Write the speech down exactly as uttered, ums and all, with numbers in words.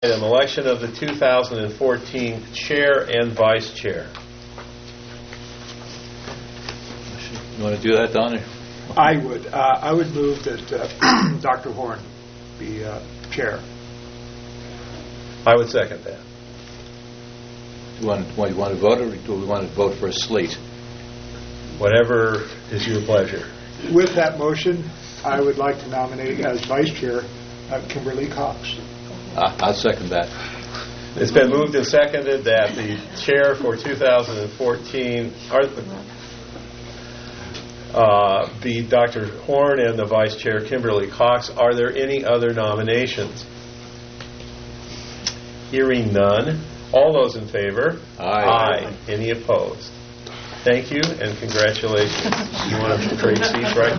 Item, election of the two thousand fourteen chair and vice chair. You want to do that, Don? or- I would. Uh, I would move that uh, Doctor Horn be uh, chair. I would second that. Do you want, do you want to vote, or do we want to vote for a slate? Whatever is your pleasure. With that motion, I would like to nominate as vice chair uh, Kimberly Cox. Uh, I'll second that. It's been moved and seconded that the chair for two thousand fourteen are, uh, be Doctor Horn and the vice chair Kimberly Cox. Are there any other nominations? Hearing none. All those in favor? Aye. Aye. Any opposed? Thank you and congratulations. You want to trade seats right